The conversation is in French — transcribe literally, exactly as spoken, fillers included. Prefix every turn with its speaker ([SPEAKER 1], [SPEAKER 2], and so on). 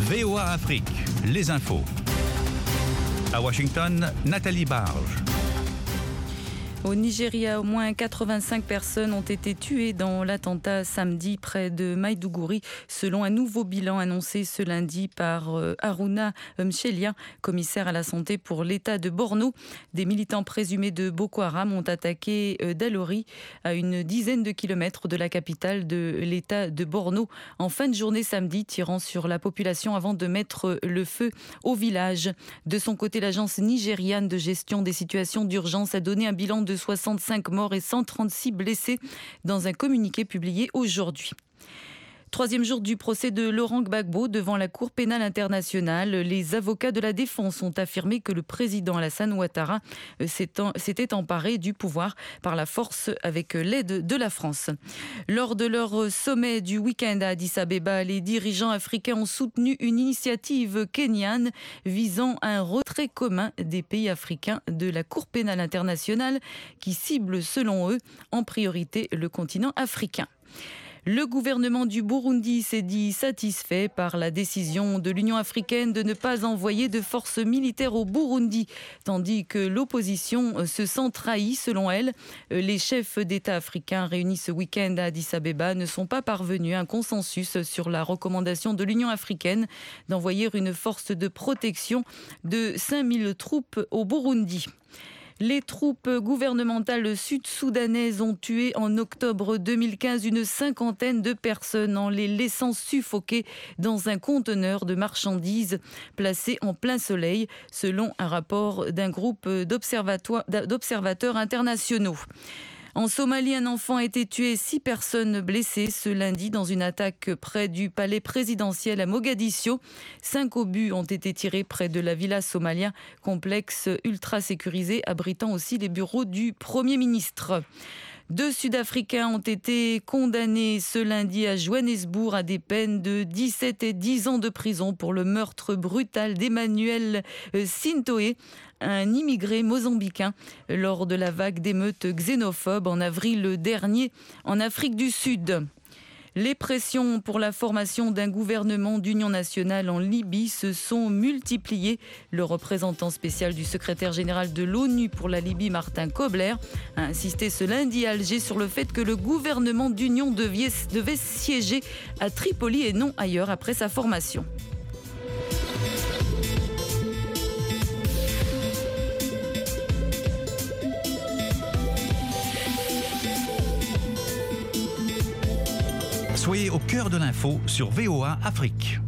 [SPEAKER 1] V O A Afrique, les infos. À Washington, Nathalie Barge.
[SPEAKER 2] Au Nigeria, au moins quatre-vingt-cinq personnes ont été tuées dans l'attentat samedi près de Maiduguri, selon un nouveau bilan annoncé ce lundi par Haruna Mchelia, commissaire à la santé pour l'État de Borno. Des militants présumés de Boko Haram ont attaqué Dalori, à une dizaine de kilomètres de la capitale de l'État de Borno, en fin de journée samedi, tirant sur la population avant de mettre le feu au village. De son côté, l'agence nigériane de gestion des situations d'urgence a donné un bilan de soixante-cinq morts et cent trente-six blessés dans un communiqué publié aujourd'hui. Troisième jour du procès de Laurent Gbagbo devant la Cour pénale internationale. Les avocats de la défense ont affirmé que le président Alassane Ouattara s'était emparé du pouvoir par la force avec l'aide de la France. Lors de leur sommet du week-end à Addis Abeba, les dirigeants africains ont soutenu une initiative kenyane visant un retrait commun des pays africains de la Cour pénale internationale qui cible, selon eux, en priorité le continent africain. Le gouvernement du Burundi s'est dit satisfait par la décision de l'Union africaine de ne pas envoyer de forces militaires au Burundi, tandis que l'opposition se sent trahie selon elle. Les chefs d'État africains réunis ce week-end à Addis Abeba ne sont pas parvenus à un consensus sur la recommandation de l'Union africaine d'envoyer une force de protection de cinq mille troupes au Burundi. Les troupes gouvernementales sud-soudanaises ont tué en octobre deux mille quinze une cinquantaine de personnes en les laissant suffoquer dans un conteneur de marchandises placé en plein soleil, selon un rapport d'un groupe d'observateurs internationaux. En Somalie, un enfant a été tué et six personnes blessées ce lundi dans une attaque près du palais présidentiel à Mogadiscio. Cinq obus ont été tirés près de la villa somalien, complexe ultra sécurisé abritant aussi les bureaux du Premier ministre. Deux Sud-Africains ont été condamnés ce lundi à Johannesburg à des peines de dix-sept et dix ans de prison pour le meurtre brutal d'Emmanuel Sintoé, un immigré mozambicain, lors de la vague d'émeutes xénophobes en avril dernier en Afrique du Sud. Les pressions pour la formation d'un gouvernement d'union nationale en Libye se sont multipliées. Le représentant spécial du secrétaire général de l'ONU pour la Libye, Martin Kobler, a insisté ce lundi à Alger sur le fait que le gouvernement d'union devait, devait siéger à Tripoli et non ailleurs après sa formation.
[SPEAKER 1] Soyez au cœur de l'info sur V O A Afrique.